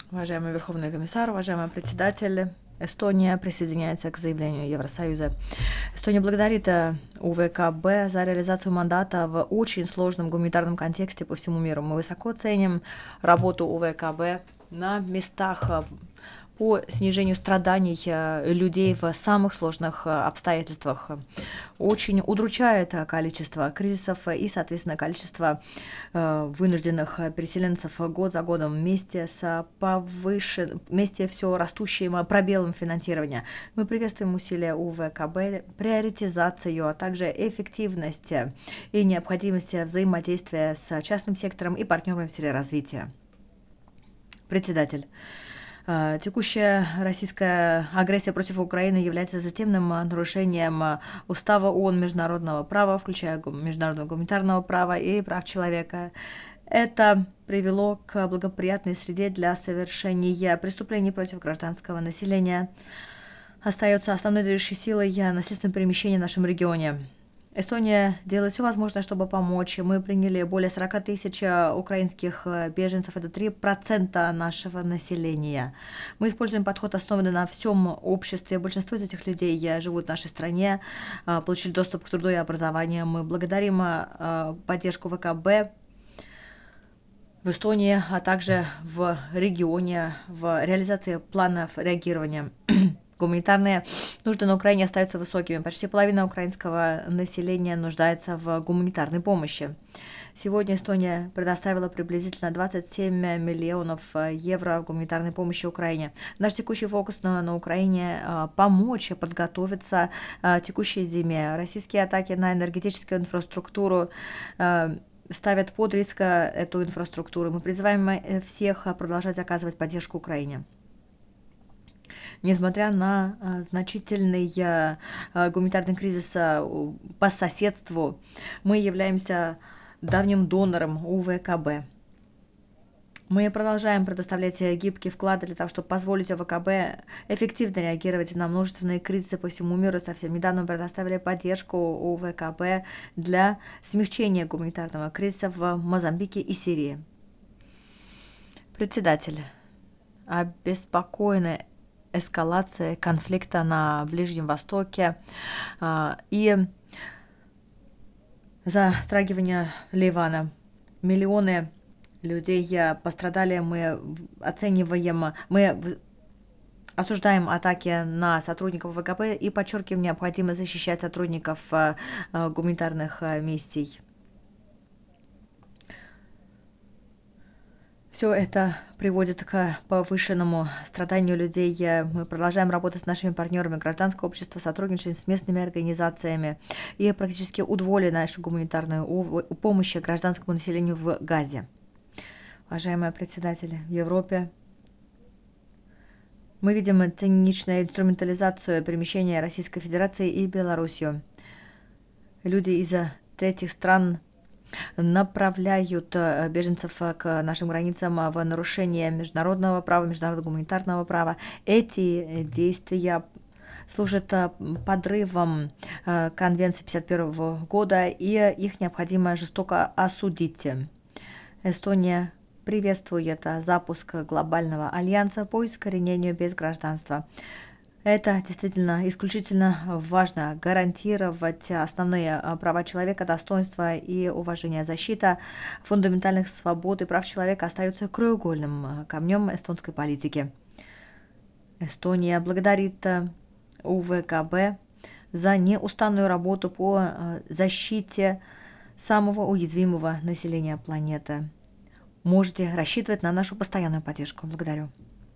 Уважаемый Верховный комиссар, уважаемый председатель, Эстония присоединяется к заявлению Евросоюза. Эстония благодарит УВКБ за реализацию мандата в очень сложном гуманитарном контексте по всему миру. Мы высоко ценим работу УВКБ на местах по снижению страданий людей в самых сложных обстоятельствах. Очень удручает количество кризисов и, соответственно, количество вынужденных переселенцев год за годом вместе все растущим пробелом финансирования. Мы приветствуем усилия УВКБ, приоритизацию, а также эффективность и необходимость взаимодействия с частным сектором и партнерами в сфере развития. Председатель. Текущая российская агрессия против Украины является системным нарушением Устава ООН, международного права, включая международного гуманитарного права и прав человека. Это привело к благоприятной среде для совершения преступлений против гражданского населения. Остается основной движущей силой насильственного перемещения в нашем регионе. Эстония делает все возможное, чтобы помочь. Мы приняли более 40 тысяч украинских беженцев, это 3% нашего населения. Мы используем подход, основанный на всем обществе. Большинство из этих людей живут в нашей стране, получили доступ к труду и образованию. Мы благодарим поддержку ВКБ в Эстонии, а также в регионе, в реализации планов реагирования. Гуманитарные нужды на Украине остаются высокими. Почти половина украинского населения нуждается в гуманитарной помощи. Сегодня Эстония предоставила приблизительно 27 миллионов евро гуманитарной помощи Украине. Наш текущий фокус на Украине – помочь подготовиться текущей зиме. Российские атаки на энергетическую инфраструктуру ставят под риск эту инфраструктуру. Мы призываем всех продолжать оказывать поддержку Украине. Несмотря на значительный гуманитарный кризис по соседству, мы являемся давним донором УВКБ. Мы продолжаем предоставлять гибкие вклады для того, чтобы позволить УВКБ эффективно реагировать на множественные кризисы по всему миру. Совсем недавно мы предоставили поддержку УВКБ для смягчения гуманитарного кризиса в Мозамбике и Сирии. Председатель, обеспокоены эскалации конфликта на Ближнем Востоке и затрагивания Ливана. Миллионы людей пострадали. Мы осуждаем атаки на сотрудников ВКБ и подчеркиваем необходимость защищать сотрудников гуманитарных миссий. Все это приводит к повышенному страданию людей. Мы продолжаем работать с нашими партнерами гражданского общества, сотрудничаем с местными организациями и практически удвоили нашу гуманитарную помощь гражданскому населению в Газе. Уважаемые председатели, в Европе мы видим циничную инструментализацию перемещения Российской Федерации и Белоруссию. Люди из третьих стран направляют беженцев к нашим границам в нарушение международного права, международного гуманитарного права. Эти действия служат подрывом Конвенции 1951 года, и их необходимо жестоко осудить. Эстония приветствует запуск глобального альянса по искоренению безгражданства. Это действительно исключительно важно – гарантировать основные права человека, достоинство и уважение. Защита фундаментальных свобод и прав человека остается краеугольным камнем эстонской политики. Эстония благодарит УВКБ за неустанную работу по защите самого уязвимого населения планеты. Можете рассчитывать на нашу постоянную поддержку. Благодарю.